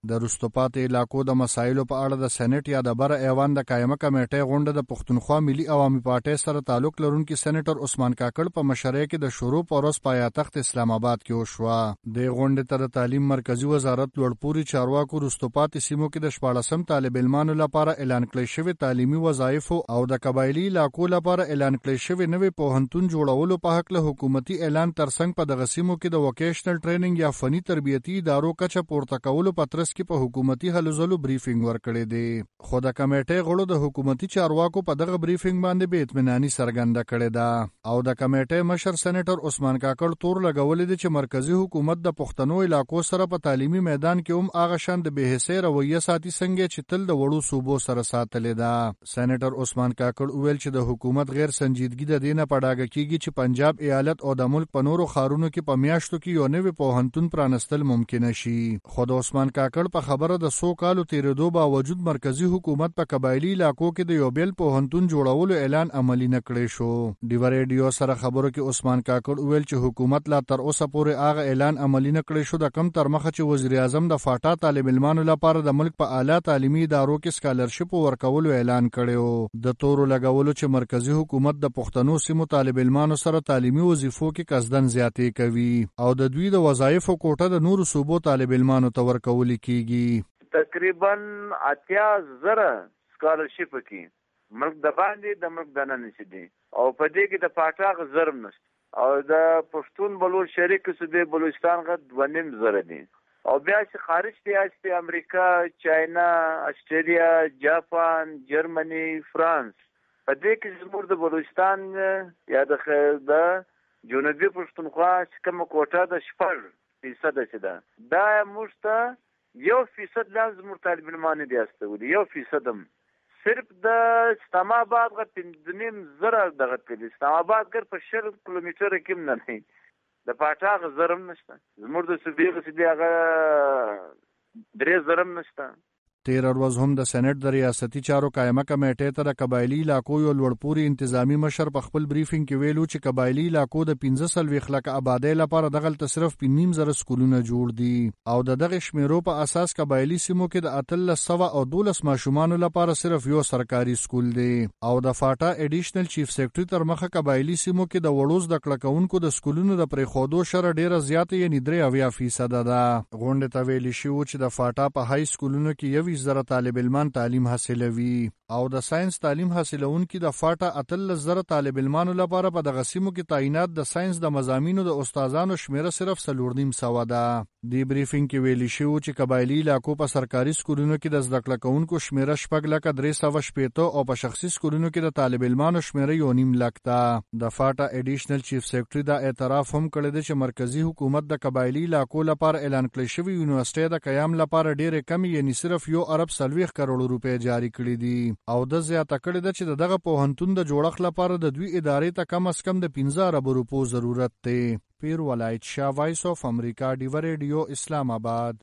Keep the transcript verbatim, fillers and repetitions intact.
د وروسته پاتې علاقو د مسایلو په اړه د سېنات یا د بره ایوان د قایمه کمیټې غونډه د پښتونخوا ملي عوامي پارټۍ سره تعلق لرونکي سېنیټر عثمان کاکړ په مشرۍ کې د شروع پروس پایتخت اسلام آباد کې وشوه. د غونډې ته د تعلیم مرکزی وزارت لوړپوړي چارواکو وروسته پاتې سیمو کې د شپاړسم طالب علمانو لپاره اعلان کړی شوی تعلیمي وظایف او د قبایلی علاقو لپاره اعلان کړی شوی نوې پوهنتون جوړولو په حق له حکومتي اعلان ترڅنګ په دغه سیمو کې د وکیشنل ټریننګ یا فني تربیتي ادارو کچه پورته کولو په ترڅ کې په حکومتي هلو ځلو بریفینګ ورکړی دی. خو د کمیټې غړو د حکومتي چارواکو په دغه بریفینګ باندې بې اطمیناني څرګنده کړې ده او د کمیټې مشر سېنیټر عثمان کاکړ تور لګولې ده چې مرکزی حکومت د پښتنو علاقو سره په تعلیمي میدان کې هم هغه شان د بې حسۍ رویه ساتي څنګه چې تل د وړو صوبو سره ساتلې ده. سېنیټر عثمان کاکړ وویل چې د حکومت غیر سنجیدګي د دې نه په ډاګه کیږي چې پنجاب ایالت او د ملک په نورو ښارونو کې په میاشتو کې یو نوی پوهنتون پرانستل ممکن شي. خو د عثمان کاکړ په خبره د څو کالو تیرېدو باوجود مرکزی حکومت په قبایلی علاقو کې د یو بل پوهنتون جوړولو اعلان عملی نه کړی شو. ډیو ریډیو سره خبرو کې عثمان کاکړ وویل چې حکومت لا تر اوسه پورې هغه اعلان عملی نه کړی شو د کم تر مخه چې وزیر اعظم د فاټا طالب علمانو لپاره د ملک په اعلی تعلیمي ادارو کې سکالرشپ ورکولو اعلان کړی. د تورو لګولو چې مرکزی حکومت د پښتنو سیمو طالب علمانو سره تعلیمي وظیفو کې قصدن زیاتې کوي او د دوی د وظایفو کوټه د نورو صوبو طالب علمانو ته ورکول کیږي. تقریبا اتیا زره سکالرشپ کې ملک د باندې د ملک د نن نشي او په دې کې د پاټاغ زرم نشته او د پښتون بلوچ شریک سودی بلوچستان غد ونیم زره دي او بیا چې خارج دی چې امریکا، چاینا، استرالیا، جاپان، جرمني، فرانس په دې کې زموږ د بلوچستان یا د جنوبي پښتونخوا چې کومه کوټه د شپږ فیصد ده دا موږ ته یو فیصد لازم طالب علمان دي استولي یو فیصدم صرف د اسلام آباد غ پنځنیم زره دغه په اسلام آباد ګر په شل کیلومتر کې نه نه د پاټاغ زرم نشته زموږ د سبیغه سدي هغه درې زرم نشته. تیر ورځ هم د سېنات د ریاستي چارو قائمه کمیټې ته د قبایلی علاقو یو لوړپوړي انتظامی مشر په خپل بریفینګ کې ویلو چې قبایلی علاقو د پنځه سلويخ لکه آبادی لپاره دغه صرف پنځم زره سکولونه جوړ دي او د دغه شمیرو په اساس قبایلی سیمو کې د اتل سوا او دولس ماشومان لپاره صرف یو سرکاري سکول دی او د فاټا اډیشنل چیف سیکریټری تر مخه قبایلی سیمو کې د وړوز د کلکونکو د سکولونو د پریخودو شر ډیره زیاته یې درې اویا فیصد ده. غونډه ته ویل شو چې د فاټا په های سکولونو کې یو زره طالب علمان تعلیم حاصلوي او د ساينس تعلیم حاصلونکو د فاټا اتل زره طالب علمانو لپاره په دغه سیمو کې تعینات د ساينس د مضامینو د استادانو شمیره صرف سلورنیم سوا ده. دی بریفینګ کې ویل شو چې قبایلی علاقو په سرکاري سکولونو کې د زده کړه کوونکو شمیره شپږ لکه درې سوه شپېته او په شخصي سکولونو کې د طالب علمانو شمیره یو نیم لک ده. د فاټا اډیشنل چیف سیکریټری دا اعتراف هم کړی دی چې مرکزی حکومت د قبایلی علاقو لپاره اعلان کړی شوی یونیورسيټي د قیام لپاره ډېر کم یعنی صرف یو ارب سلويخ کروڑ روپے جاری کړی دي او د زیاته کړی ده چې دغه پوهنتون د جوړښت لپاره د دوی ادارې ته کم از کم د پنځه ارب روپو ضرورت دی. پیر ولایت شاه، وایس اف امریکا، ډیو ریډیو، اسلام آباد.